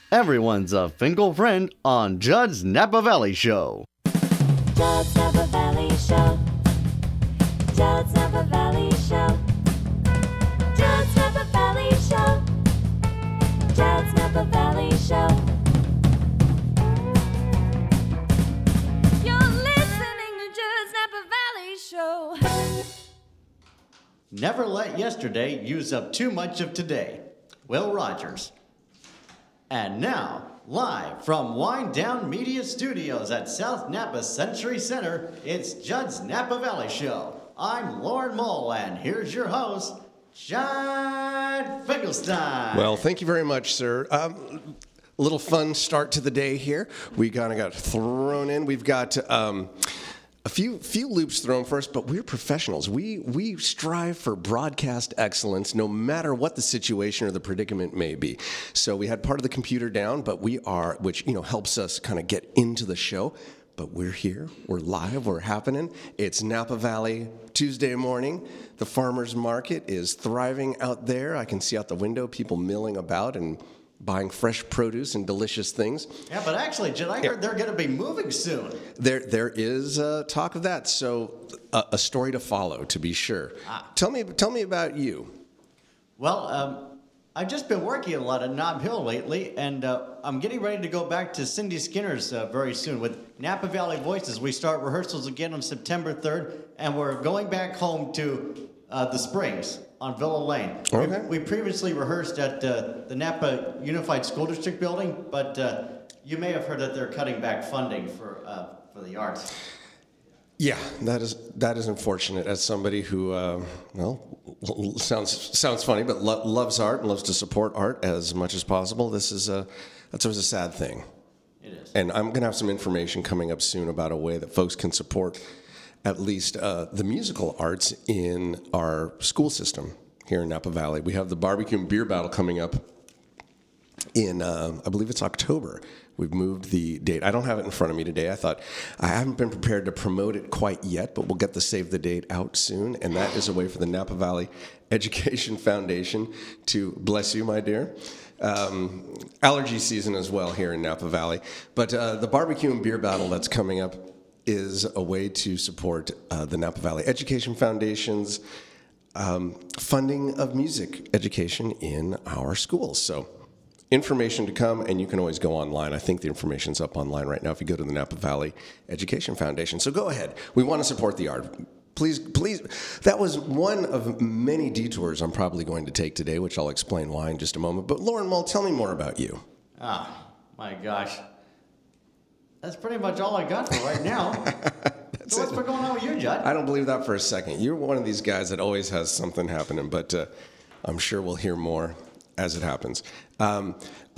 Everyone's a Finkel friend on Judd's Napa Valley Show. Judd's Napa Valley Show. Judd's Napa Valley Show. Judd's Napa Valley Show. Judd's Napa Valley Show. You're listening to Judd's Napa Valley Show. Never let yesterday use up too much of today. Will Rogers. And now, live from Wind Down Media Studios at South Napa Century Center, it's Judd's Napa Valley Show. I'm Lauren Mull, and here's your host, Judd Finkelstein. Well, thank you very much, sir. A little fun start to the day here. We kind of got thrown in. We've got a few loops thrown for us, but we're professionals. We strive for broadcast excellence no matter what the situation or the predicament may be. So we had part of the computer down, but we are, which helps us kind of get into the show. But we're here, we're live, we're happening. It's Napa Valley Tuesday morning. The farmers market is thriving out there. I can see out the window people milling about and buying fresh produce and delicious things. Yeah, but actually, Judd, I heard they're going to be moving soon. There is talk of that. So a story to follow, to be sure. Tell me about you. Well, I've just been working a lot at Nob Hill lately, and I'm getting ready to go back to Cindy Skinner's very soon with Napa Valley Voices. We start rehearsals again on September 3rd, and we're going back home to the Springs on Villa Lane. Okay. We previously rehearsed at the Napa Unified School District building, but you may have heard that they're cutting back funding for the arts. Yeah, that is unfortunate. As somebody who, sounds funny, but loves art and loves to support art as much as possible, that's always a sad thing. It is. And I'm going to have some information coming up soon about a way that folks can support at least the musical arts in our school system here in Napa Valley. We have the barbecue and beer battle coming up in, I believe it's October. We've moved the date. I don't have it in front of me today. I haven't been prepared to promote it quite yet, but we'll get the save the date out soon. And that is a way for the Napa Valley Education Foundation to, bless you, my dear, allergy season as well here in Napa Valley. But the barbecue and beer battle that's coming up is a way to support the Napa Valley Education Foundation's funding of music education in our schools. So information to come, and you can always go online. I think the information's up online right now if you go to the Napa Valley Education Foundation. So go ahead. We want to support the art. Please. That was one of many detours I'm probably going to take today, which I'll explain why in just a moment. But Lauren Mull, tell me more about you. My gosh. That's pretty much all I got for right now. So what's been going on with you, Judd? I don't believe that for a second. You're one of these guys that always has something happening, but I'm sure we'll hear more as it happens. I'm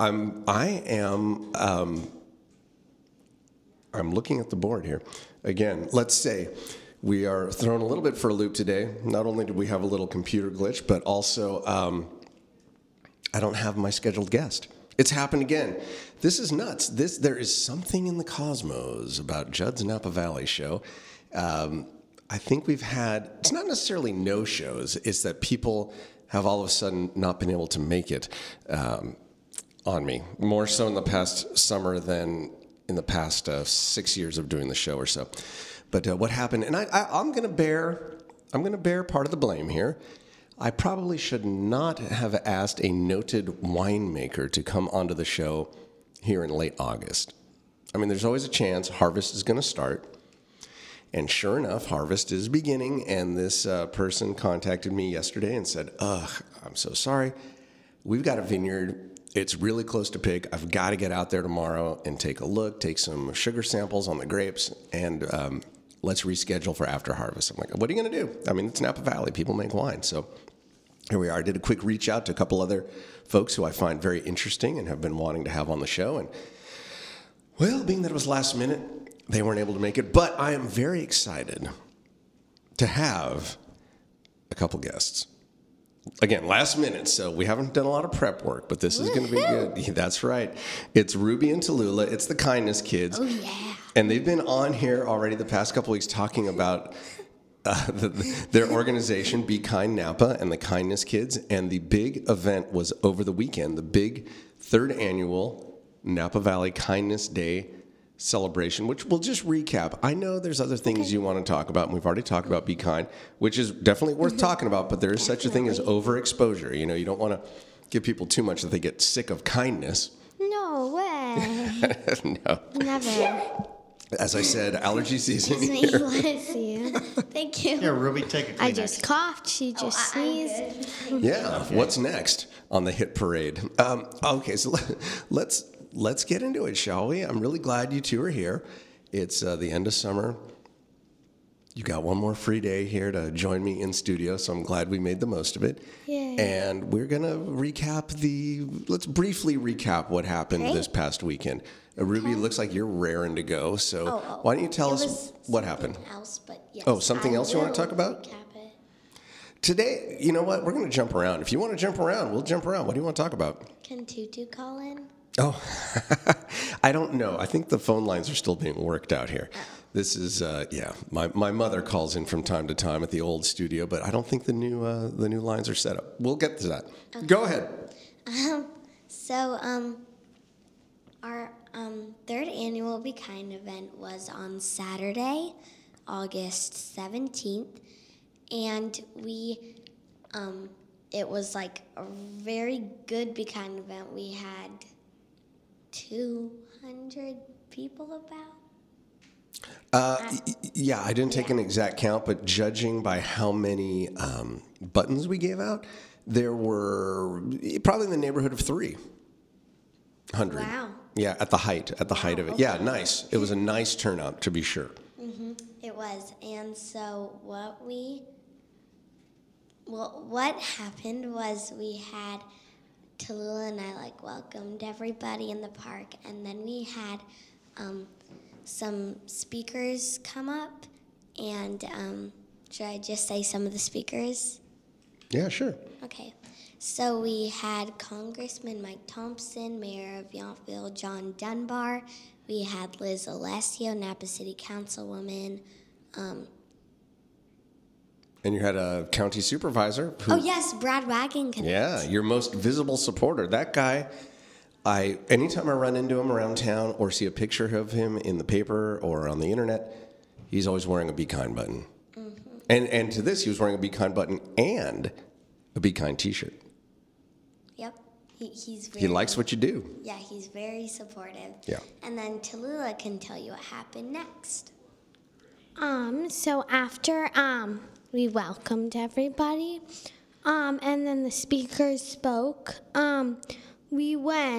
looking at the board here. Again, let's say we are thrown a little bit for a loop today. Not only do we have a little computer glitch, but also I don't have my scheduled guest. It's happened again. This is nuts. There is something in the cosmos about Judd's Napa Valley Show. I think we've had, it's not necessarily no shows, it's that people have all of a sudden not been able to make it on me. More so in the past summer than in the past 6 years of doing the show or so. But what happened, and I'm going to bear part of the blame here. I probably should not have asked a noted winemaker to come onto the show here in late August. I mean, there's always a chance harvest is going to start. And sure enough, harvest is beginning. And this person contacted me yesterday and said, I'm so sorry. We've got a vineyard. It's really close to pick. I've got to get out there tomorrow and take a look, take some sugar samples on the grapes, and let's reschedule for after harvest. I'm like, what are you going to do? I mean, it's Napa Valley. People make wine. So here we are. I did a quick reach out to a couple other folks who I find very interesting and have been wanting to have on the show. And, well, being that it was last minute, they weren't able to make it. But I am very excited to have a couple guests. Again, last minute, so we haven't done a lot of prep work, but this is going to be good. That's right. It's Ruby and Tallulah. It's the Kindness Kids. Oh, yeah. And they've been on here already the past couple weeks talking about their organization, Be Kind Napa, and the Kindness Kids. And the big event was over the weekend, the big third annual Napa Valley Kindness Day celebration, which we'll just recap. I know there's other things you want to talk about, and we've already talked about Be Kind, which is definitely worth talking about, but there is such a thing as overexposure. You know, you don't want to give people too much that they get sick of kindness. No way. No. Never. As I said, allergy season Excuse me, here. bless you. Thank you. Here, Ruby, take a Kleenex. I just coughed. She just sneezed. Yeah. What's next on the hit parade? Okay, so let's get into it, shall we? I'm really glad you two are here. It's the end of summer. You got one more free day here to join me in studio, so I'm glad we made the most of it. Yay. And we're going to let's briefly recap what happened this past weekend. Ruby, it looks like you're raring to go, so why don't you tell us what happened? Something else you want to talk about? Today, you know what? We're going to jump around. If you want to jump around, we'll jump around. What do you want to talk about? Can Tutu call in? Oh, I don't know. I think the phone lines are still being worked out here. This is, my mother calls in from time to time at the old studio, but I don't think the new lines are set up. We'll get to that. Okay. Go ahead. Our third annual Be Kind event was on Saturday, August 17th, and it was like a very good Be Kind event. We had 200 people about. Yeah, I didn't take an exact count, but judging by how many buttons we gave out, there were probably in the neighborhood of 300. Wow. Yeah, at the height of it. Okay. Yeah, nice. It was a nice turnout, to be sure. Mm-hmm. It was. And so what happened was we had Tallulah and I welcomed everybody in the park, and then we had some speakers come up, and should I just say some of the speakers? Yeah, sure. Okay. So we had Congressman Mike Thompson, Mayor of Yountville John Dunbar. We had Liz Alessio, Napa City Councilwoman. And you had a county supervisor. Oh, yes, Brad Wagenknecht. Yeah, your most visible supporter. That guy, anytime I run into him around town or see a picture of him in the paper or on the internet, he's always wearing a Be Kind button. Mm-hmm. And to this, he was wearing a Be Kind button and a Be Kind t-shirt. Yep. He likes what you do. Yeah, he's very supportive. Yeah. And then Tallulah can tell you what happened next. So after we welcomed everybody, and then the speakers spoke, we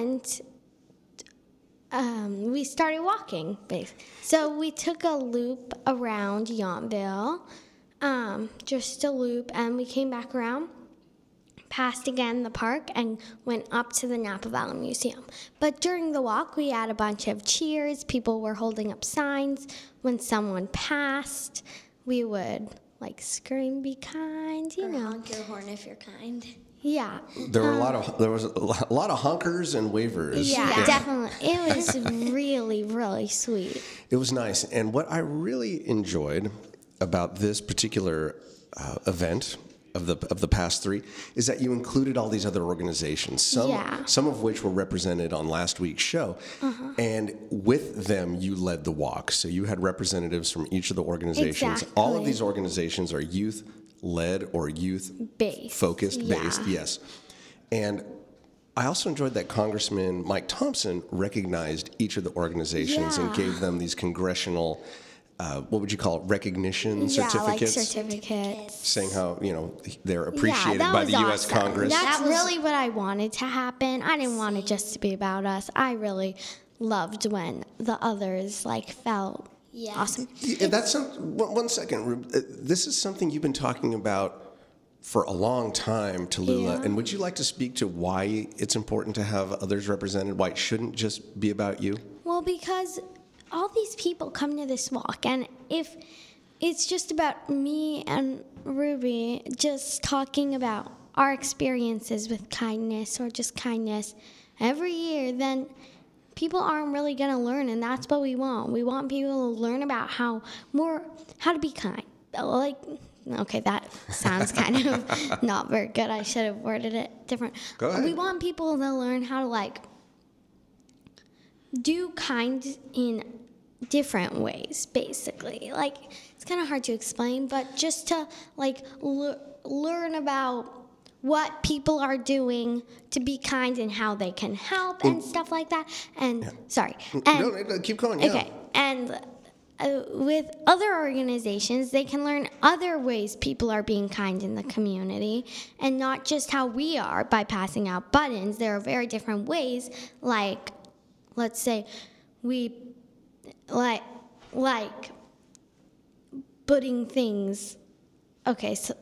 started walking, basically. So we took a loop around Yountville, just a loop, and we came back around, passed again the park, and went up to the Napa Valley Museum. But during the walk, we had a bunch of cheers. People were holding up signs. When someone passed, we would scream, "Be kind," or honk your horn if you're kind. Yeah. There was a lot of honkers and wavers. Yeah, definitely. It was really, really sweet. It was nice. And what I really enjoyed about this particular event of the past three is that you included all these other organizations, some of which were represented on last week's show. Uh-huh. And with them, you led the walk. So you had representatives from each of the organizations. Exactly. All of these organizations are youth-led or youth-focused, based, yes. And I also enjoyed that Congressman Mike Thompson recognized each of the organizations and gave them these congressional what would you call it? Recognition certificates? Like certificates. Saying how, they're appreciated by the U.S. awesome. Congress. That's really what I wanted to happen. I didn't want it just to be about us. I really loved when the others felt awesome. Yeah, that's one second. This is something you've been talking about for a long time, Tallulah. Yeah. And would you like to speak to why it's important to have others represented? Why it shouldn't just be about you? Well, because all these people come to this walk, and if it's just about me and Ruby just talking about our experiences with kindness or just kindness every year, then people aren't really going to learn, and that's what we want. We want people to learn about how to be kind. Okay, that sounds kind of not very good. I should have worded it different. Go ahead. We want people to learn how to do kind in different ways, basically. Like, it's kind of hard to explain, but just to, like, learn about what people are doing to be kind and how they can help and stuff like that. And, sorry. And, no, keep going, yeah. Okay, and with other organizations, they can learn other ways people are being kind in the community, and not just how we are by passing out buttons. There are very different ways, like, let's say, we, like putting things, okay, so,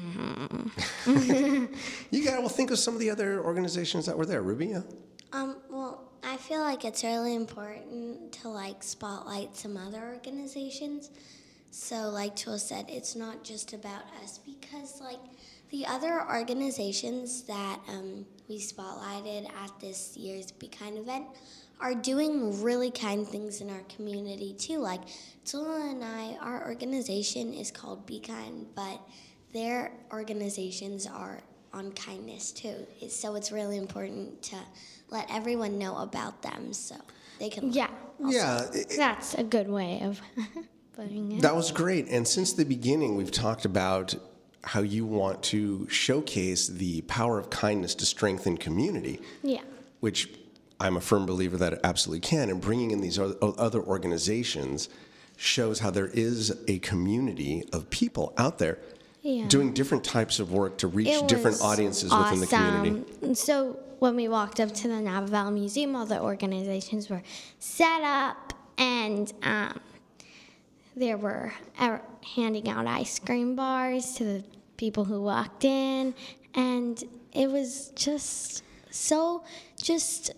You gotta think of some of the other organizations that were there, Ruby. Yeah. Well, I feel like it's really important to like spotlight some other organizations. So, like Tool said, it's not just about us, because like the other organizations that we spotlighted at this year's Be Kind event are doing really kind things in our community too. Like Tula and I, our organization is called Be Kind, but their organizations are on kindness too. So it's really important to let everyone know about them so they can yeah. Yeah. That's a good way of putting it. That was great. And since the beginning, we've talked about how you want to showcase the power of kindness to strengthen community. Yeah. Which I'm a firm believer that it absolutely can. And bringing in these other organizations shows how there is a community of people out there doing different types of work to reach different audiences within the community. So when we walked up to the Napa Valley Museum, all the organizations were set up, and they were handing out ice cream bars to the people who walked in, and it was just so, just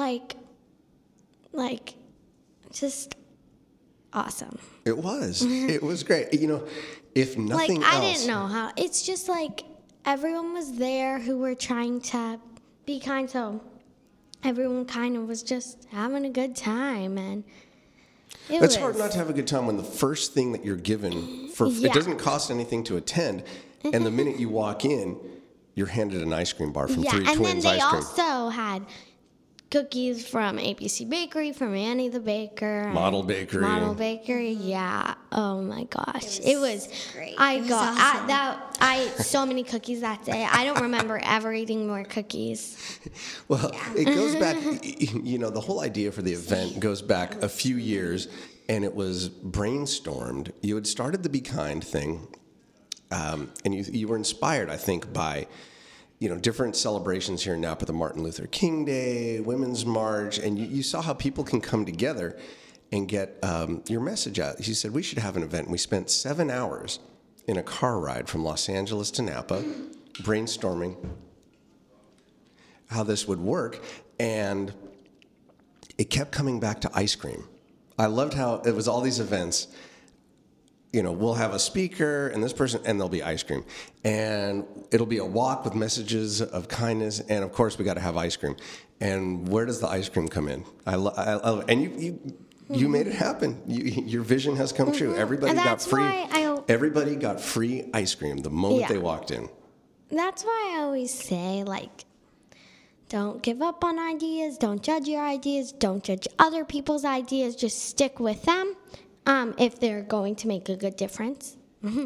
awesome. It was. It was great. You know, if nothing else, I didn't know how. It's just like everyone was there who were trying to be kind, so everyone kind of was just having a good time, and it's hard not to have a good time when the first thing that you're given it doesn't cost anything to attend, and the minute you walk in, you're handed an ice cream bar from Three Twins Ice Cream. And then they also had cookies from ABC Bakery, from Annie the Baker. Model Bakery, yeah. Oh my gosh. It was great. I ate so many cookies that day. I don't remember ever eating more cookies. Well, it goes back, you know, the whole idea for the event goes back a few years, and it was brainstormed. You had started the Be Kind thing, and you were inspired, I think, by, you know, different celebrations here in Napa, the Martin Luther King Day, Women's March, and you saw how people can come together and get your message out. You said, we should have an event. And we spent 7 hours in a car ride from Los Angeles to Napa, brainstorming how this would work, and it kept coming back to ice cream. I loved how it was all these events. You know, we'll have a speaker and this person, and there'll be ice cream. And it'll be a walk with messages of kindness. And of course, we got to have ice cream. And where does the ice cream come in? I love it. And you made it happen. Your vision has come true. Everybody got free ice cream the moment they walked in. That's why I always say, like, don't give up on ideas. Don't judge your ideas. Don't judge other people's ideas. Just stick with them. If they're going to make a good difference.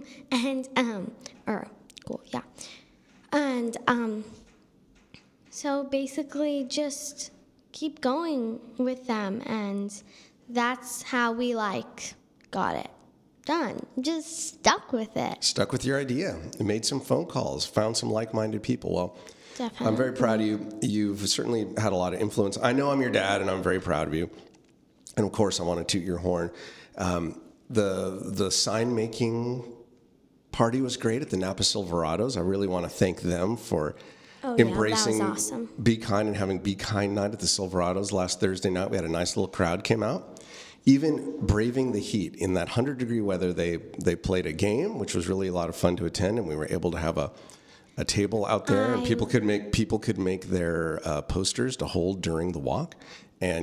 So basically just keep going with them, and that's how we got it done. Just stuck with it. Stuck with your idea. You made some phone calls, found some like-minded people. Well, definitely. I'm very proud of you. You've certainly had a lot of influence. I know I'm your dad, and I'm very proud of you. And of course, I want to toot your horn. The sign making party was great at the Napa Silverados. I really want to thank them for embracing that was awesome. Be Kind and having Be Kind night at the Silverados last Thursday night. We had a nice little crowd came out. Even braving the heat in that 100-degree weather, they played a game, which was really a lot of fun to attend, and we were able to have a table out there, and people could make their posters to hold during the walk, and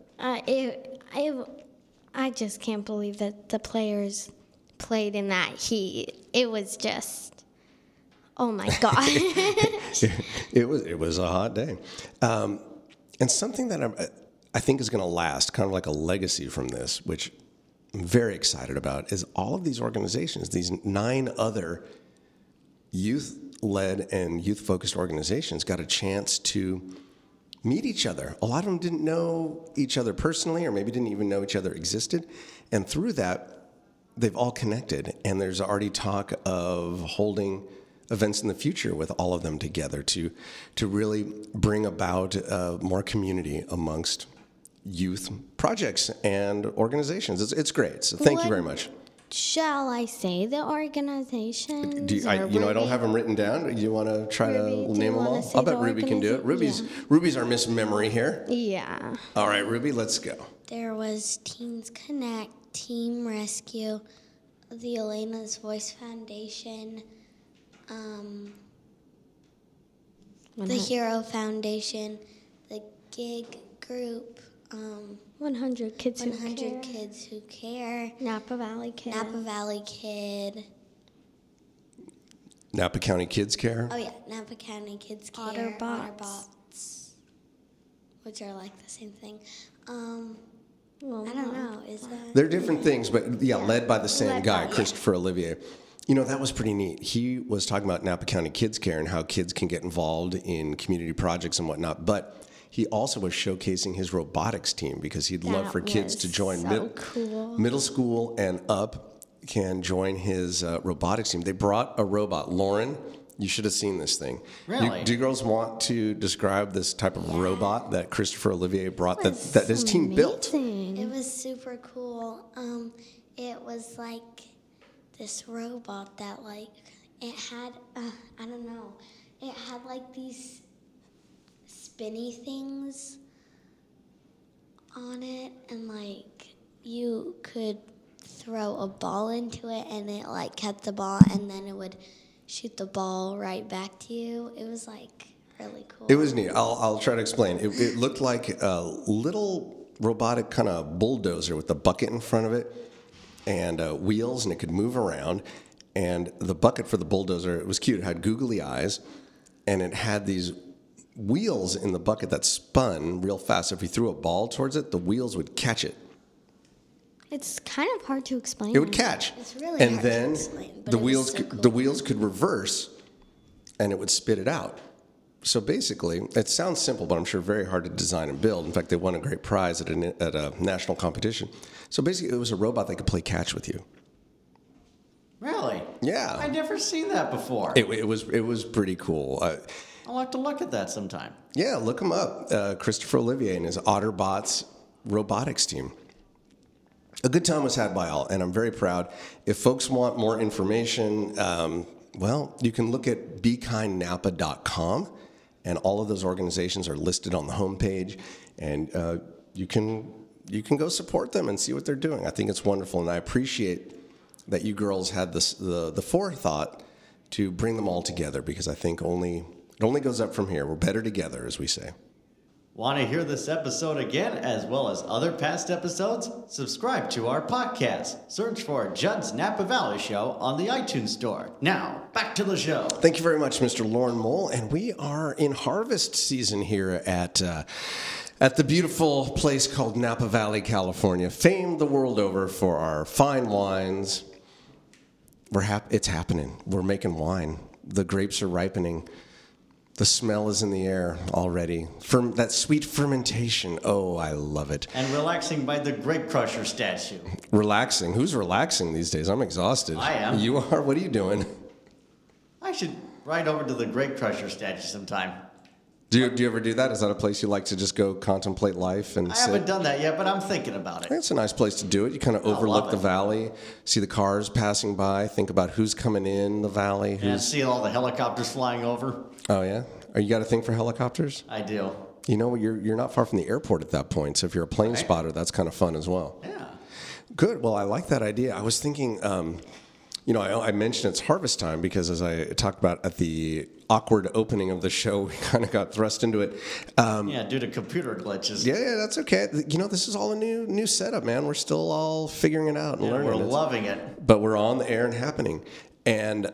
I just can't believe that the players played in that heat. It was just, oh my God. It was a hot day. And something that I think is going to last, kind of like a legacy from this, which I'm very excited about, is all of these organizations, these 9 other youth-led and youth-focused organizations got a chance to meet each other. A lot of them didn't know each other personally, or maybe didn't even know each other existed. And through that, they've all connected. And there's already talk of holding events in the future with all of them together to really bring about more community amongst youth projects and organizations. It's great. So thank you very much. Shall I say the organization? I don't have them written down. Do you want to try to Ruby, do name you them all? wanna say I'll bet the Ruby can do it. organization? Ruby's our Miss Memory here. Yeah. All right, Ruby, let's go. There was Teens Connect, Team Rescue, the Elena's Voice Foundation, the Hero Foundation, the Gig Group, 100 Kids Who 100 Care. Kids Who Care, Napa Valley Kid. Napa Valley Kid. Napa County Kids Care. Oh yeah, Napa County Kids Care. Otterbots. Which are like the same thing. Well, I don't know. Is that? They're different things, but led by the same Led guy, by- Christopher Olivier. You know, that was pretty neat. He was talking about Napa County Kids Care and how kids can get involved in community projects and whatnot, but he also was showcasing his robotics team because he'd love That for kids was to join so cool. middle school and up can join his robotics team. They brought a robot. Lauren, you should have seen this thing. Really? Do you girls want to describe this type of robot that Christopher Olivier brought that his team built? It was super cool. It was like this robot that it had I don't know. It had like these spinny things on it, and you could throw a ball into it, and it kept the ball, and then it would shoot the ball right back to you. It was really cool. It was neat. I'll try to explain. It looked like a little robotic kind of bulldozer with a bucket in front of it and wheels, and it could move around. And the bucket for the bulldozer, it was cute. It had googly eyes, and it had these wheels in the bucket that spun real fast. If you threw a ball towards it, the wheels would catch it. It's kind of hard to explain. It would catch. It's really and hard to then explain, but the it was wheels so could, cool. the wheels could reverse, and it would spit it out. So basically, it sounds simple, but I'm sure very hard to design and build. In fact, they won a great prize at a national competition. So basically, it was a robot that could play catch with you. Really? Yeah. I'd never seen that before. It was pretty cool. I'll have to look at that sometime. Yeah, look him up. Christopher Olivier and his Otterbots robotics team. A good time was had by all, and I'm very proud. If folks want more information, you can look at BeKindNapa.com, and all of those organizations are listed on the homepage, and you can go support them and see what they're doing. I think it's wonderful, and I appreciate that you girls had the forethought to bring them all together, because I think it only goes up from here. We're better together, as we say. Want to hear this episode again, as well as other past episodes? Subscribe to our podcast. Search for Judd's Napa Valley Show on the iTunes Store. Now, back to the show. Thank you very much, Mr. Lauren Mole. And we are in harvest season here at the beautiful place called Napa Valley, California, famed the world over for our fine wines. It's happening. We're making wine. The grapes are ripening. The smell is in the air already. That sweet fermentation. Oh, I love it. And relaxing by the Grape Crusher statue. Relaxing. Who's relaxing these days? I'm exhausted. I am. You are? What are you doing? I should ride over to the Grape Crusher statue sometime. Do you ever do that? Is that a place you like to just go contemplate life and I sit? haven't done that yet, but I'm thinking about I it. think it's a nice place to do it. You kind of love overlook it. the valley, see the cars passing by, think about who's coming in the valley. And see all the helicopters flying over. Oh yeah, you got a thing for helicopters? I do. You know, you're not far from the airport at that point, so if you're a plane Right. spotter, that's kind of fun as well. Yeah. Good. Well, I like that idea. I was thinking, I mentioned it's harvest time because, as I talked about at the awkward opening of the show, we kind of got thrust into it. Yeah, due to computer glitches. Yeah, that's okay. You know, this is all a new setup, man. We're still all figuring it out and Yeah, learning. we're It's- loving it. but we're on the air and happening. And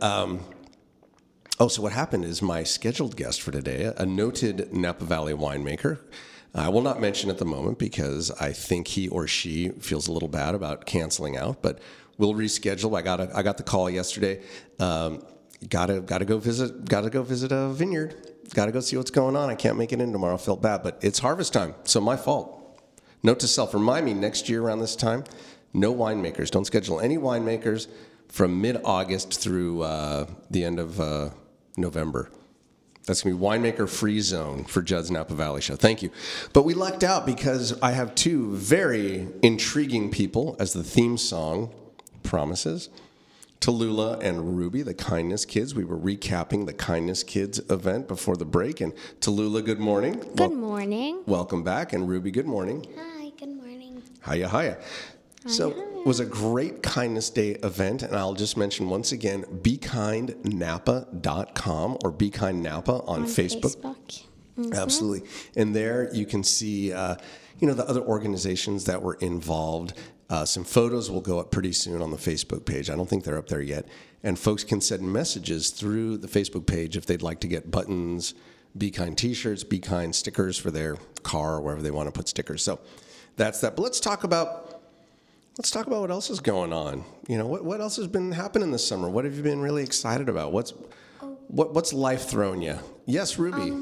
so what happened is my scheduled guest for today, a noted Napa Valley winemaker, I will not mention at the moment because I think he or she feels a little bad about canceling out, but we'll reschedule. I got the call yesterday. Gotta go visit a vineyard. Gotta go see what's going on. I can't make it in tomorrow. I felt bad, but it's harvest time, so my fault. Note to self: remind me next year around this time. No winemakers. Don't schedule any winemakers from mid-August through the end of November. That's going to be winemaker-free zone for Judd's Napa Valley Show. Thank you. But we lucked out because I have two very intriguing people, as the theme song promises. Tallulah and Ruby, the Kindness Kids. We were recapping the Kindness Kids event before the break. And Tallulah, good morning. Good morning. Welcome back. And Ruby, good morning. Hi, good morning. Hiya. So it was a great Kindness Day event, and I'll just mention once again, BeKindNapa.com or BeKindNapa on Facebook. Mm-hmm. Absolutely. And there you can see, the other organizations that were involved. Some photos will go up pretty soon on the Facebook page. I don't think they're up there yet. And folks can send messages through the Facebook page if they'd like to get buttons, Be Kind t-shirts, Be Kind stickers for their car or wherever they want to put stickers. So that's that. But let's talk about what else is going on. What else has been happening this summer? What have you been really excited about? What's life thrown you? Yes, Ruby.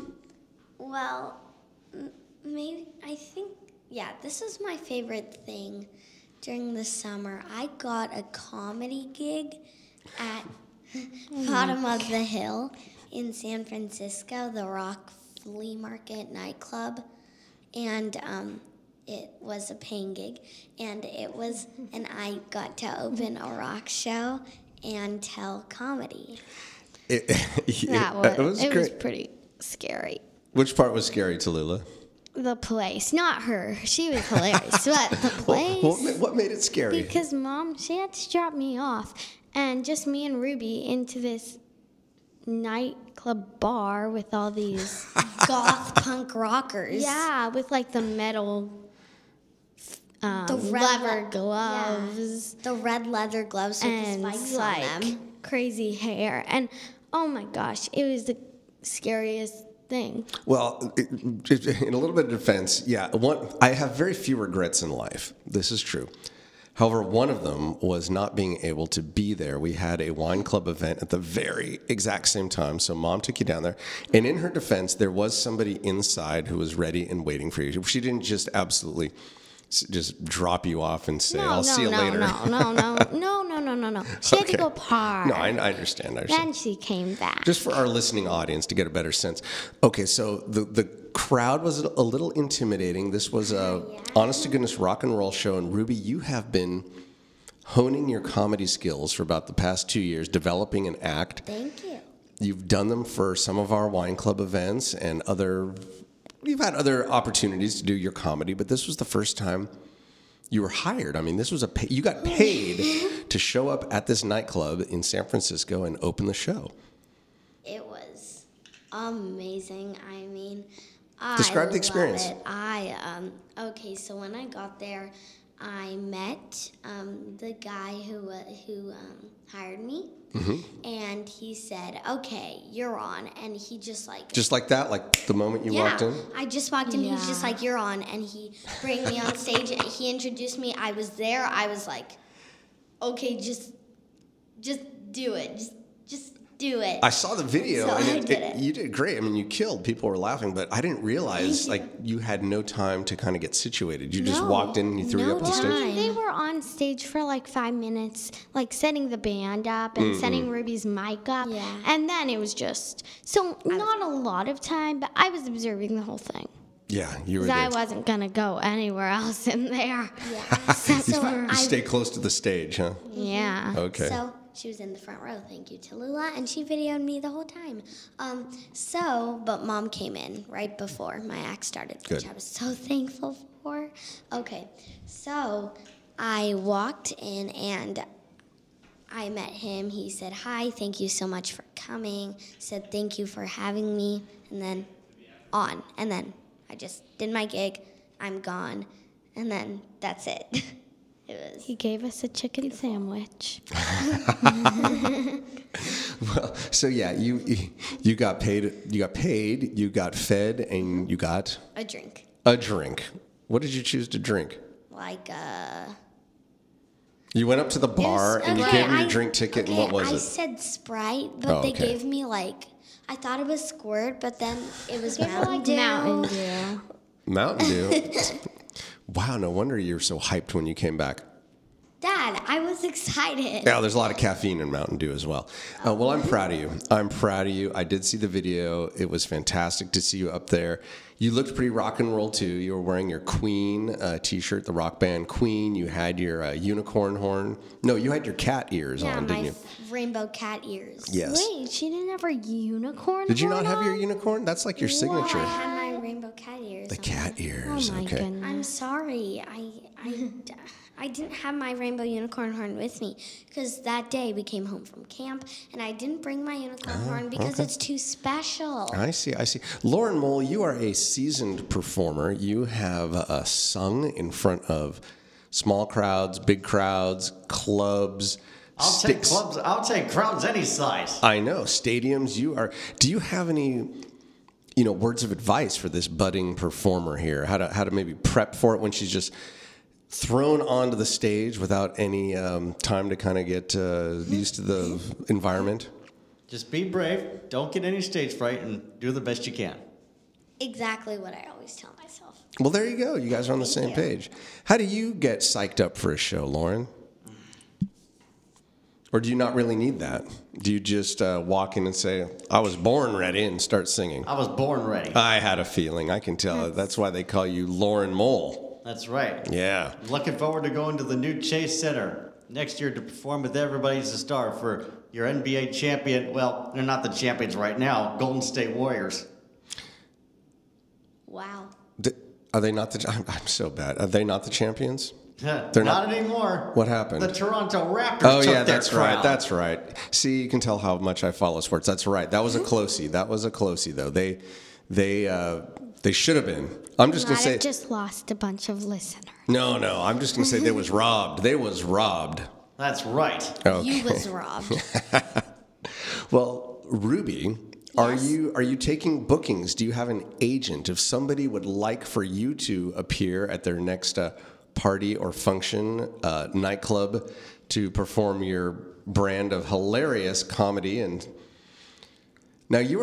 This is my favorite thing during the summer. I got a comedy gig at Bottom of the Hill in San Francisco, the Rock Flea Market nightclub, and it was a paying gig, and I got to open a rock show and tell comedy. It was pretty scary. Which part was scary, Tallulah? The place, not her. She was hilarious, but the place. What made it scary? Because Mom, she had to drop me off, and just me and Ruby into this nightclub bar with all these goth punk rockers. Yeah, with like the metal. The leather gloves. Yeah. The red leather gloves with and the spikes like on them. Crazy hair. And oh my gosh, it was the scariest thing. Well, in a little bit of defense, I have very few regrets in life. This is true. However, one of them was not being able to be there. We had a wine club event at the very exact same time, so Mom took you down there. And in her defense, there was somebody inside who was ready and waiting for you. She didn't just absolutely just drop you off and say, I'll see you later. No. She had to go park. No, I understand. Then she came back. Just for our listening audience to get a better sense. Okay, so the crowd was a little intimidating. This was a honest to goodness rock and roll show. And Ruby, you have been honing your comedy skills for about the past 2 years, developing an act. Thank you. You've done them for some of our wine club events and you've had other opportunities to do your comedy, but this was the first time you were hired. I mean, this was you got paid to show up at this nightclub in San Francisco and open the show. It was amazing. I mean, describe the experience. So when I got there, I met the guy who hired me, and he said, "Okay, you're on," and he just like that, like the moment you walked in. I just walked in. He's just like, "You're on," and he bring me on stage. And he introduced me. I was there. I was like, "Okay, just do it. Just do it." I saw the video, so and I did it. You did great. I mean, you killed. People were laughing, but I didn't realize you had no time to kind of get situated. You just walked in and you threw you up on stage. They were on stage for like 5 minutes, like setting the band up and setting Ruby's mic up, and then it was just not a lot of time, but I was observing the whole thing. Yeah, you were there. I wasn't gonna go anywhere else in there. Yeah. You stay close to the stage, huh? Yeah. Okay. So she was in the front row, thank you, Tallulah, and she videoed me the whole time. But Mom came in right before my act started, which I was so thankful for. Okay, so I walked in and I met him. He said, "Hi, thank you so much for coming." Said, "Thank you for having me," and then on. And then I just did my gig, I'm gone, and then that's it. He gave us a chicken sandwich. Well, so yeah, you got paid, you got fed, and you got a drink. A drink. What did you choose to drink? Like You went up to the bar and you gave them your drink ticket, and what was I it? said Sprite, but they okay. gave me I thought it was Squirt, but then it was Give her, Mountain Dew. Mountain Dew. Mountain Dew. Wow, no wonder you're so hyped when you came back. Dad, I was excited. Yeah, there's a lot of caffeine in Mountain Dew as well. Well, I'm proud of you. I'm proud of you. I did see the video. It was fantastic to see you up there. You looked pretty rock and roll, too. You were wearing your Queen T-shirt, the rock band Queen. You had your unicorn horn. No, you had your cat ears on, didn't you? Rainbow cat ears. Yes. Wait, she didn't have her unicorn. Did you not horn have your on? unicorn? That's like your signature. I had my rainbow cat ears. The on. cat ears. Oh my Okay. goodness. I'm sorry. I didn't have my rainbow unicorn horn with me because that day we came home from camp and I didn't bring my unicorn horn because it's too special. I see. Lauren Mole, you are a seasoned performer. You have sung in front of small crowds, big crowds, clubs. I'll take clubs. I'll take crowds any size. I know. Stadiums. Do you have any, words of advice for this budding performer here? How to maybe prep for it when she's just thrown onto the stage without any time to kind of get used to the environment? Just be brave. Don't get any stage fright, and do the best you can. Exactly what I always tell myself. Well, there you go. You guys are on the same page. How do you get psyched up for a show, Lauren? Or do you not really need that? Do you just walk in and say, I was born ready, and start singing? I was born ready. I had a feeling. I can tell. That's why they call you Lauren Mole. That's right. Yeah. Looking forward to going to the new Chase Center next year to perform with Everybody's a Star for your NBA champion. Well, they're not the champions right now, Golden State Warriors. Wow. Are they not the... I'm so bad. Are they not the champions? They're not anymore. What happened? The Toronto Raptors Oh, took yeah, their that's crown. right. That's right. See, you can tell how much I follow sports. That's right. That was a closey. Though. They should have been. I'm just going to Might say... have just lost a bunch of listeners. No. I'm just going to say they was robbed. They was robbed. That's right. Okay. You was robbed. Well, Ruby, are you taking bookings? Do you have an agent? If somebody would like for you to appear at their next party or function, nightclub, to perform your brand of hilarious comedy, and now you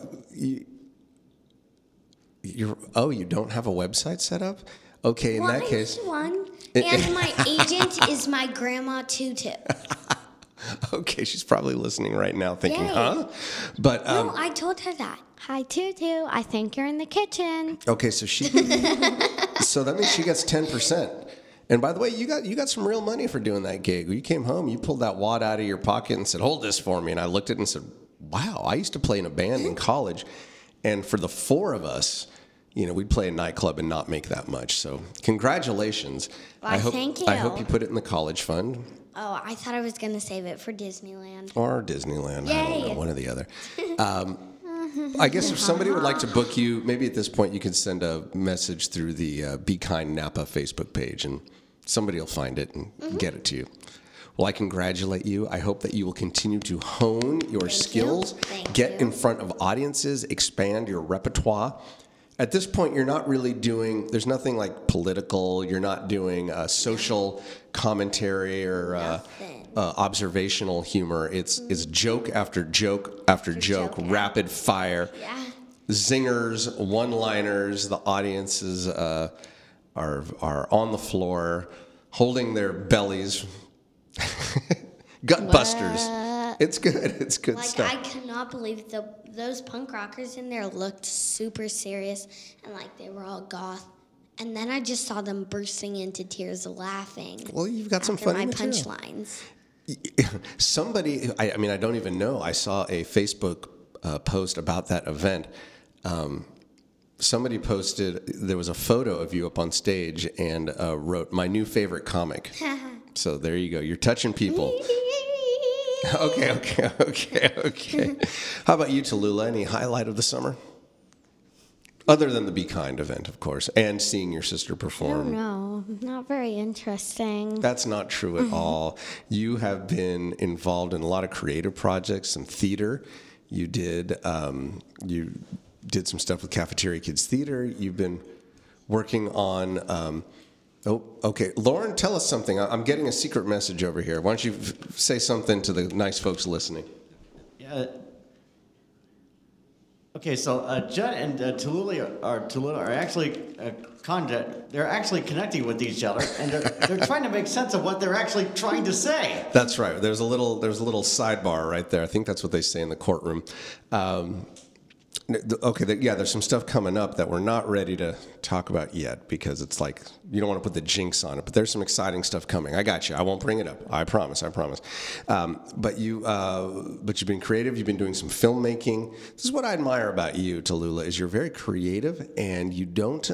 don't have a website set up? Okay, in that case. And my agent is my grandma Tutu. Okay, she's probably listening right now thinking, Yay. huh? But No, I told her that. Hi, Tutu. I think you're in the kitchen. okay, so so that means she gets 10%. And by the way, you got some real money for doing that gig. You came home, you pulled that wad out of your pocket and said, "Hold this for me." And I looked at it and said, "Wow, I used to play in a band in college, and for the four of us, we'd play a nightclub and not make that much. So congratulations. Why, thank you. I hope you put it in the college fund. Oh, I thought I was going to save it for Disneyland. Or Disneyland. I don't know, Yay. one or the other. I guess if somebody would like to book you, maybe at this point you could send a message through the Be Kind Napa Facebook page, and somebody will find it and get it to you. Well, I congratulate you. I hope that you will continue to hone your skills, get in front of audiences, expand your repertoire. At this point, you're not really doing, there's nothing like political, you're not doing social commentary or observational humor. It's joke after joke after joke, rapid fire, zingers, one-liners. The audiences are on the floor, holding their bellies, gut busters. It's good. It's good stuff. I cannot believe those punk rockers in there looked super serious and like they were all goth. And then I just saw them bursting into tears laughing. Well, you've got some after funny my material. punchlines. Somebody, I mean, I don't even know. I saw a Facebook post about that event. Somebody posted, there was a photo of you up on stage and wrote, "My new favorite comic." So there you go. You're touching people. Okay. How about you, Tallulah? Any highlight of the summer? Other than the Be Kind event, of course, and seeing your sister I don't perform. know. Not very interesting. That's not true at all. You have been involved in a lot of creative projects, some theater. You did some stuff with Cafeteria Kids Theater. You've been working on. Oh, okay. Lauren, tell us something. I'm getting a secret message over here. Why don't you say something to the nice folks listening? Yeah. Okay, so Judd and Tallulah are actually they're actually connecting with each other, and they're trying to make sense of what they're actually trying to say. That's right. There's a little sidebar right there. I think that's what they say in the courtroom. Okay, there's some stuff coming up that we're not ready to talk about yet because it's like you don't want to put the jinx on it. But there's some exciting stuff coming. I got you. I won't bring it up. I promise. But you've been creative. You've been doing some filmmaking. This is what I admire about you, Tallulah, is you're very creative and you don't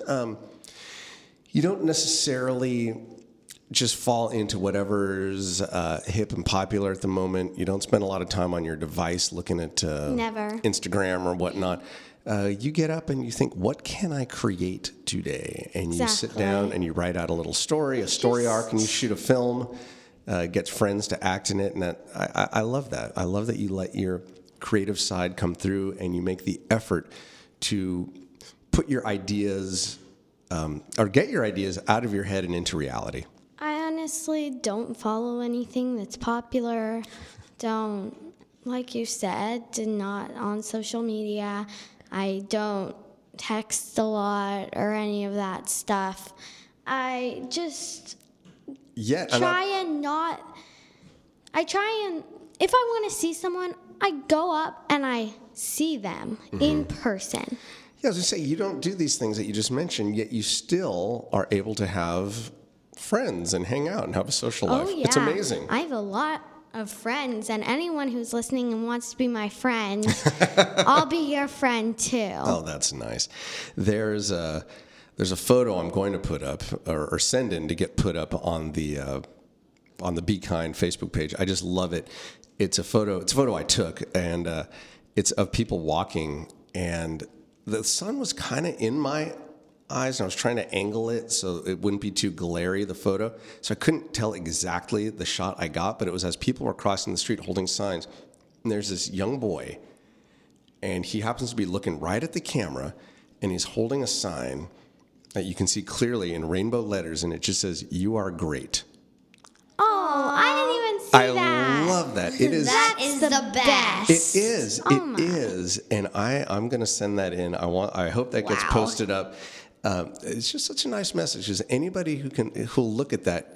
necessarily just fall into whatever's hip and popular at the moment. You don't spend a lot of time on your device looking at Never. Instagram or whatnot. You get up and you think, what can I create today? And you sit down and you write out a little story, a story arc, and you shoot a film, get friends to act in it. And I love that. I love that you let your creative side come through and you make the effort to put your ideas or get your ideas out of your head and into reality. I honestly don't follow anything that's popular. Don't, like you said, not on social media. I don't text a lot or any of that stuff. I just try and if I want to see someone, I go up and I see them in person. Yeah, I was going to say, you don't do these things that you just mentioned, yet you still are able to have friends and hang out and have a social life. Oh, yeah. It's amazing. I have a lot of friends, and anyone who's listening and wants to be my friend, I'll be your friend too. Oh, that's nice. There's a photo I'm going to put up or send in to get put up on the Be Kind Facebook page. I just love it. It's a photo I took, and it's of people walking, and the sun was kind of in my eyes, and I was trying to angle it so it wouldn't be too glary, the photo. So I couldn't tell exactly the shot I got, but it was as people were crossing the street holding signs. And there's this young boy, and he happens to be looking right at the camera, and he's holding a sign that you can see clearly in rainbow letters, and it just says, "You are great." Oh, I didn't even see that. I love that. It is. That is the best. It is. It is. And I'm going to send that in. I hope that gets posted up. It's just such a nice message. Just anybody who'll look at that,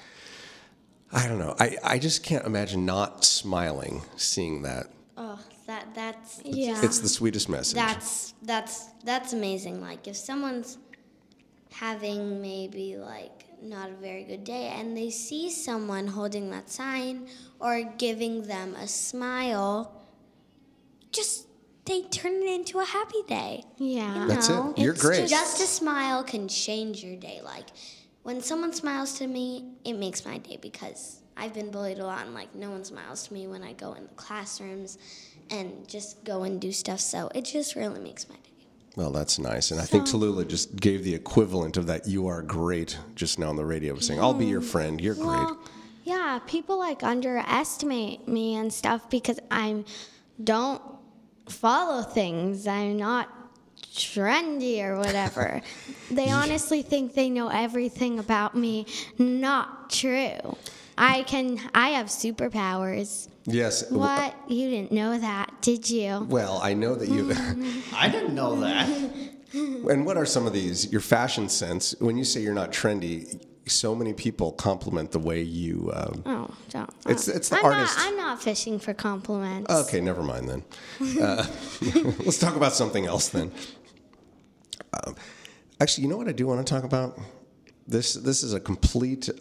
I don't know. I just can't imagine not smiling seeing that. Oh, that's It's the sweetest message. That's amazing. Like if someone's having maybe like not a very good day and they see someone holding that sign or giving them a smile, they turn it into a happy day. Yeah. That's it. You're great. Just a smile can change your day. Like when someone smiles to me, it makes my day because I've been bullied a lot and like no one smiles to me when I go in the classrooms and just go and do stuff. So it just really makes my day. Well, that's nice. And I think Tallulah just gave the equivalent of that "you are great" just now on the radio, saying, "I'll be your friend. You're great." Yeah, people like underestimate me and stuff because I don't follow things. I'm not trendy or whatever. They honestly think they know everything about me. Not true. I have superpowers. Yes. What? You didn't know that, did you? Well, I know that you. I didn't know that. And what are some of these? Your fashion sense. When you say you're not trendy, so many people compliment the way you. Oh, don't. It's the artist. I'm not fishing for compliments. Okay, never mind then. Let's talk about something else then. Actually, you know what I do want to talk about? This is a complete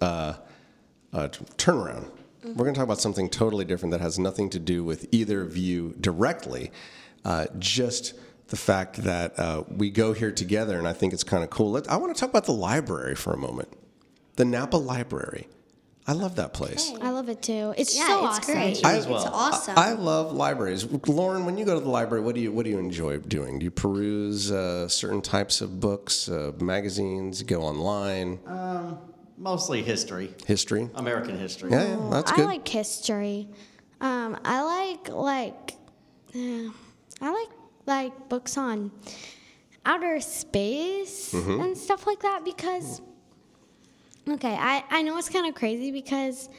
turnaround. We're going to talk about something totally different that has nothing to do with either of you directly. Just the fact that we go here together, and I think it's kind of cool. I want to talk about the library for a moment. The Napa Library. I love that place. I love it too. It's so it's awesome. great. as well. It's awesome. I love libraries. Lauren, when you go to the library, what do you enjoy doing? Do you peruse certain types of books, magazines, go online? Mostly history. History? American history. Yeah, that's good. I like history. I like books on. outer space and stuff like that because, okay, I know it's kind of crazy because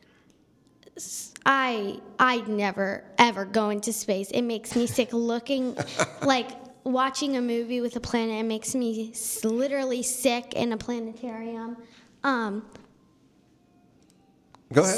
I'd never, ever go into space. It makes me sick looking, like watching a movie with a planet. It makes me literally sick in a planetarium. Go ahead.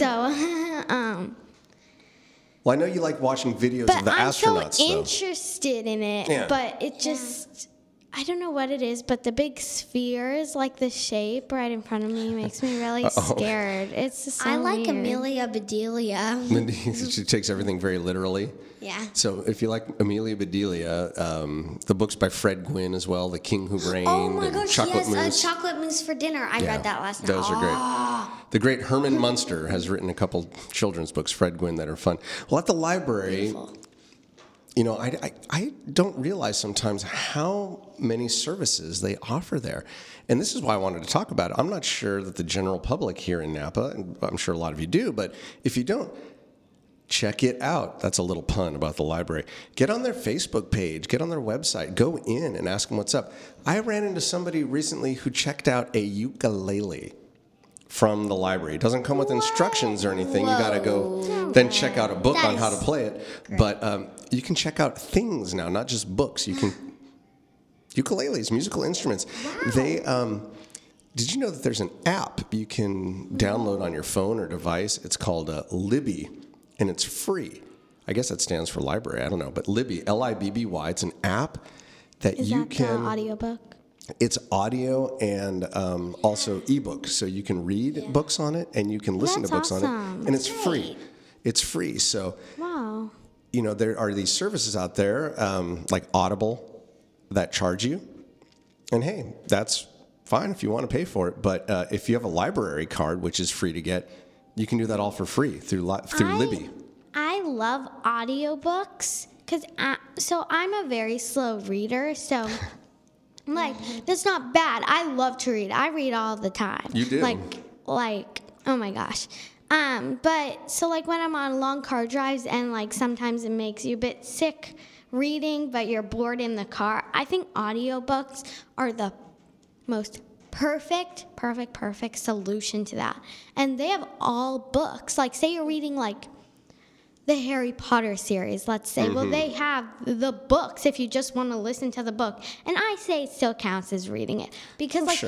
So, well, I know you like watching videos but of the I'm astronauts, so though. interested in it, Yeah. but it just, I don't know what it is, but the big spheres, like the shape right in front of me, makes me really scared. It's just so I like weird. Amelia Bedelia. She takes everything very literally. Yeah. So if you like Amelia Bedelia, the books by Fred Gwynn as well, The King Who Reigned, Oh my and gosh, Chocolate yes, Mousse. chocolate mousse for dinner. I read that last night. Those are great. The great Herman Munster has written a couple children's books, Fred Gwynn, that are fun. Well, at the library, you know, I don't realize sometimes how many services they offer there. And this is why I wanted to talk about it. I'm not sure that the general public here in Napa, and I'm sure a lot of you do, but if you don't, check it out. That's a little pun about the library. Get on their Facebook page, get on their website, go in and ask them what's up. I ran into somebody recently who checked out a ukulele from the library. It doesn't come with instructions or anything. You got to go then check out a book on how to play it. But you can check out things now, not just books. You can ukuleles, musical instruments. They did you know that there's an app you can download on your phone or device? It's called Libby, and it's free. I guess that stands for library. I don't know, but Libby, Libby. It's an app that Is you that can. the audiobook? It's audio and also ebooks, so you can read books on it and you can listen That's to books on awesome. it, and it's free. It's free. So, Wow. you know, there are these services out there like Audible that charge you, and hey, that's fine if you want to pay for it. But if you have a library card, which is free to get, you can do that all for free through Libby. I love audiobooks because so I'm a very slow reader, so like that's not bad. I love to read. I read all the time. You do? Like oh my gosh. But so like when I'm on long car drives and like sometimes it makes you a bit sick reading, but you're bored in the car. I think audiobooks are the most perfect solution to that. And they have all books. Like say you're reading like the Harry Potter series, let's say. Well, they have the books if you just want to listen to the book. And I say it still counts as reading it because like Sure.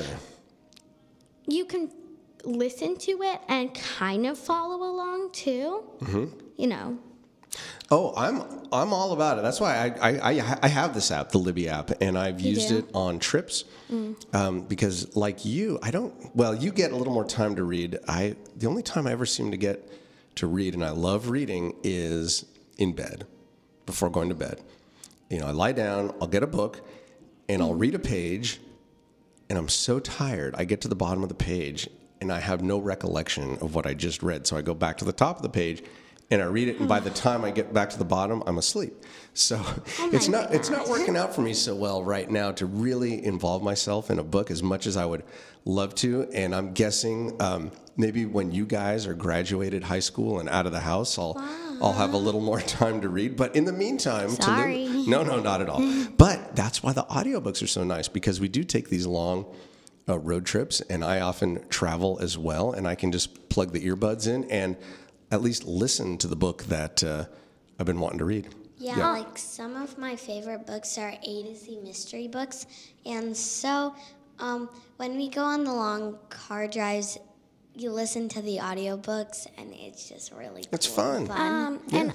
you can listen to it and kind of follow along too. You know. Oh, I'm all about it. That's why I have this app, the Libby app, and I've used it on trips because, like you, you get a little more time to read. The only time I ever seem to get to read, and I love reading, is in bed before going to bed. You know, I lie down, I'll get a book, and I'll read a page, and I'm so tired. I get to the bottom of the page, and I have no recollection of what I just read. So I go back to the top of the page. And I read it, and by the time I get back to the bottom, I'm asleep. So it's not working out for me so well right now to really involve myself in a book as much as I would love to. And I'm guessing maybe when you guys are graduated high school and out of the house, I'll have a little more time to read. But in the meantime, Sorry. No, not at all. But that's why the audiobooks are so nice, because we do take these long road trips, and I often travel as well, and I can just plug the earbuds in and at least listen to the book that I've been wanting to read. Yeah, like some of my favorite books are A to Z mystery books. And so when we go on the long car drives, you listen to the audiobooks, and it's just really cool. It's fun. And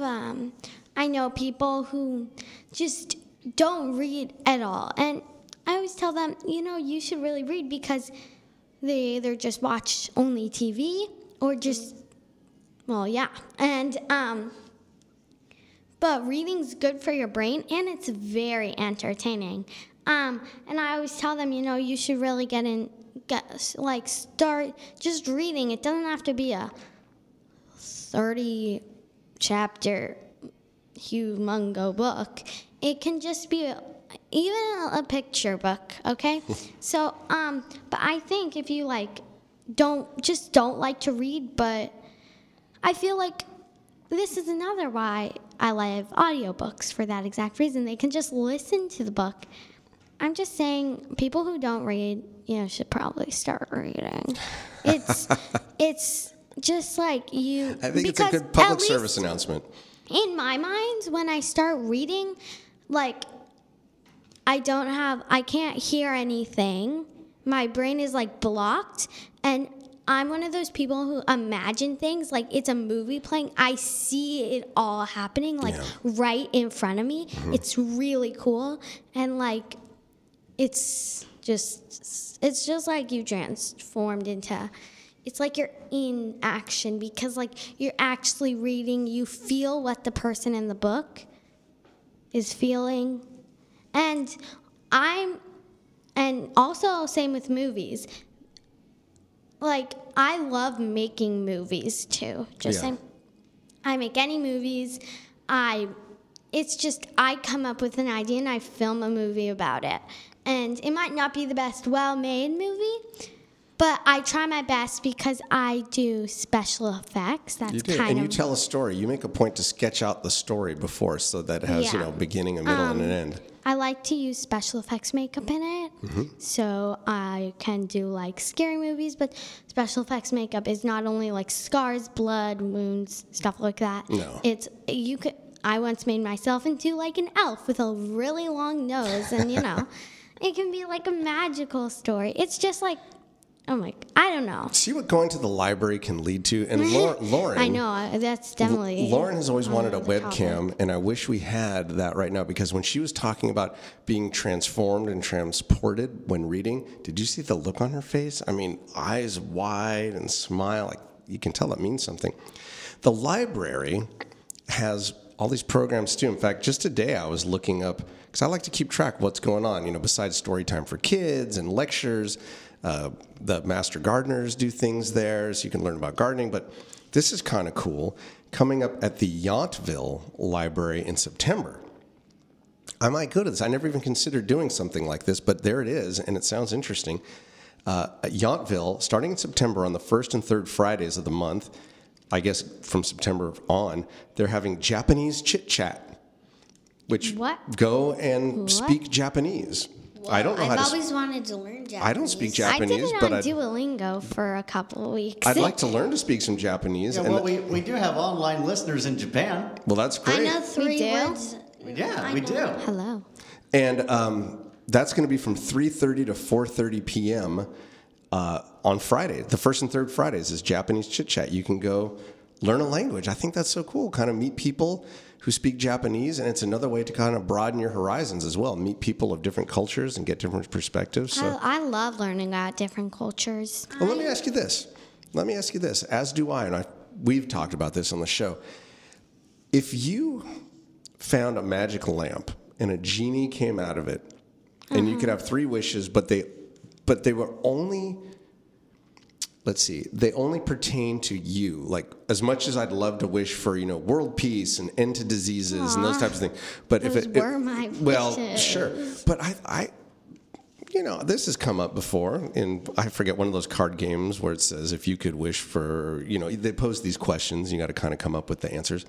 I know people who just don't read at all. And I always tell them, you know, you should really read because they either just watch only TV or just well, yeah. And, but reading's good for your brain, and it's very entertaining. And I always tell them, you know, you should really start just reading. It doesn't have to be a 30-chapter humongo book. It can just be even a picture book, okay? So, but I think if you, don't like to read, but I feel like this is another why I love audiobooks for that exact reason. They can just listen to the book I'm just saying, people who don't read, should probably start reading. It's just like you. I think it's a good public service announcement. In my mind, when I start reading, like, I can't hear anything. My brain is like blocked, and I'm one of those people who imagine things like it's a movie playing. I see it all happening, like, right in front of me. Mm-hmm. It's really cool, and like, it's just like you transformed into. It's like you're in action because, like, you're actually reading. You feel what the person in the book is feeling, and also same with movies. Like, I love making movies too. I make any movies. It's just I come up with an idea and I film a movie about it. And it might not be the best well-made movie, but I try my best because I do special effects. That's you do. And you tell a story. You make a point to sketch out the story before so that it has, beginning, a middle, and an end. I like to use special effects makeup in it, so I can do like scary movies, but special effects makeup is not only like scars, blood, wounds, stuff like that. No. I once made myself into like an elf with a really long nose, and it can be like a magical story. It's just like, I don't know. See what going to the library can lead to? And Lauren... I know, that's definitely... Lauren has always wanted a webcam, and I wish we had that right now, because when she was talking about being transformed and transported when reading, did you see the look on her face? I mean, eyes wide and smile. Like, you can tell that means something. The library has all these programs, too. In fact, just today I was looking up, because I like to keep track of what's going on, besides story time for kids and lectures. The Master Gardeners do things there, so you can learn about gardening. But this is kind of cool. Coming up at the Yountville Library in September. I might go to this. I never even considered doing something like this, but there it is, and it sounds interesting. At Yountville, starting in September on the first and third Fridays of the month, I guess from September on, they're having Japanese chit-chat, which go and speak Japanese. Well, I don't know I've always wanted to learn Japanese. I don't speak Japanese, but I did it on Duolingo for a couple of weeks. I'd like to learn to speak some Japanese. Yeah, well, we do have online listeners in Japan. Well, that's great. I know three words. Yeah, we do. Hello. And that's going to be from 3:30 to 4:30 p.m. On Friday. The first and third Fridays is Japanese Chit Chat. You can go learn a language. I think that's so cool. Kind of meet people who speak Japanese, and it's another way to kind of broaden your horizons as well. Meet people of different cultures and get different perspectives. So I love learning about different cultures. Well, let me ask you this. As do I, and we've talked about this on the show. If you found a magic lamp and a genie came out of it, and you could have 3 wishes, but they were only... Let's see. They only pertain to you. Like, as much as I'd love to wish for, world peace and end to diseases and those types of things. But those were my wishes. Well, sure. But I this has come up before in, I forget, one of those card games where it says if you could wish for, they pose these questions. You got to kind of come up with the answers.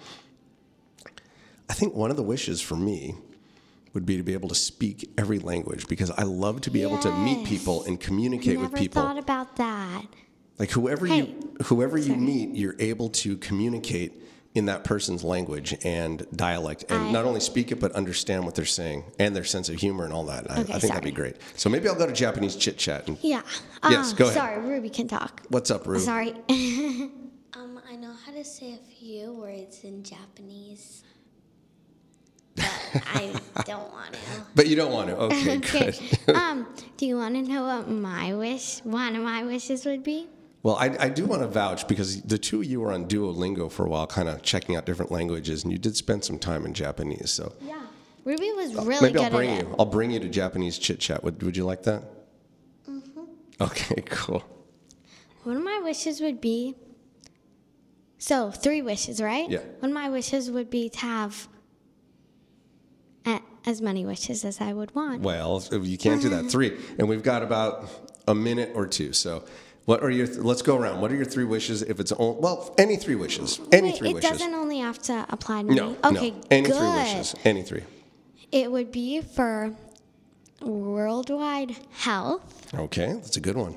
I think one of the wishes for me would be to be able to speak every language, because I love to be able to meet people and communicate with people. Never thought about that. Like whoever you meet, you're able to communicate in that person's language and dialect, and not only speak it, but understand what they're saying and their sense of humor and all that. I think that'd be great. So maybe I'll go to Japanese Chit Chat. Yeah. Yes, go ahead. Sorry, Ruby can talk. What's up, Ruby? Sorry. I know how to say a few words in Japanese, but I don't want to. But you don't want to. Okay, good. Do you want to know what one of my wishes would be? Well, I do want to vouch, because the two of you were on Duolingo for a while, kind of checking out different languages, and you did spend some time in Japanese. So yeah, Ruby was really good at it. I'll bring you to Japanese Chit Chat. Would you like that? Mm-hmm. Okay, cool. One of my wishes would be, 3 wishes, right? Yeah. One of my wishes would be to have as many wishes as I would want. Well, you can't do that. 3, and we've got about a minute or 2. So, what are your? Let's go around. What are your 3 wishes? If it's any 3 wishes, any 3 wishes. It doesn't only have to apply to me. No, Okay, any good. 3 wishes, any 3. It would be for worldwide health. Okay, that's a good one.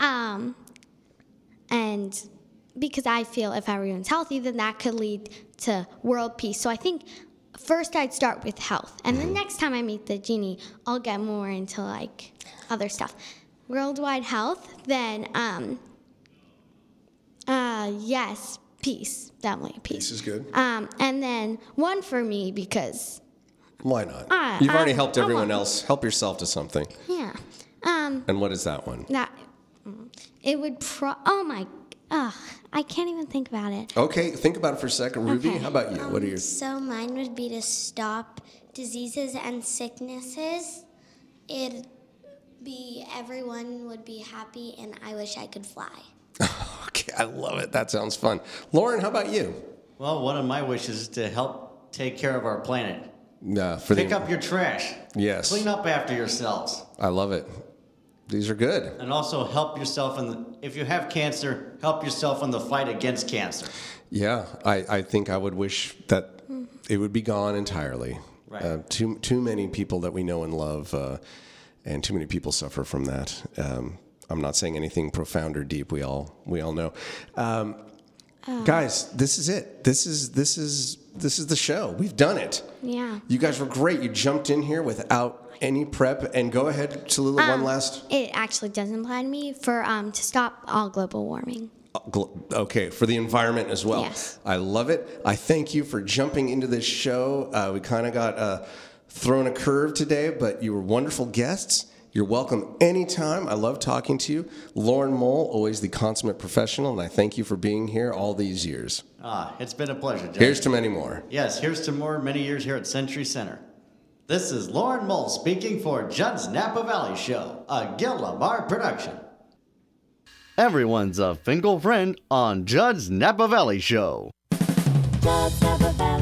And because I feel if everyone's healthy, then that could lead to world peace. So I think first I'd start with health. And then next time I meet the genie, I'll get more into like other stuff. Worldwide health, then yes, peace. Definitely peace. Peace is good. And then one for me because Why not? You've already helped everyone else. Help yourself to something. yeah. And what is that one? That it would I can't even think about it. Okay, think about it for a second. Ruby, Okay. how about you? What are your... So mine would be to stop diseases and sicknesses. It'd be everyone would be happy, and I wish I could fly. Okay, I love it. That sounds fun. Lauren, how about you? Well, one of my wishes is to help take care of our planet. For Pick up your trash. Yes. Clean up after yourselves. I love it. These are good. And also help yourself if you have cancer, help yourself in the fight against cancer. Yeah, I think I would wish that it would be gone entirely. Right. Too many people that we know and love, and too many people suffer from that. I'm not saying anything profound or deep. We all know. Guys, this is it. This is the show. We've done it. Yeah. You guys were great. You jumped in here without any prep. And go ahead, Tallulah, one last. It actually doesn't apply to me for to stop all global warming. Okay, for the environment as well. Yes. I love it. I thank you for jumping into this show. We kind of got thrown a curve today, but you were wonderful guests. You're welcome anytime. I love talking to you. Lauren Mole, always the consummate professional, and I thank you for being here all these years. It's been a pleasure, Judge. Here's to many more. Yes, here's to many years here at Century Center. This is Lauren Mole speaking for Judd's Napa Valley Show, a Gil Lamar production. Everyone's a Finkel friend on Judd's Napa Valley Show. Judd's Napa Valley.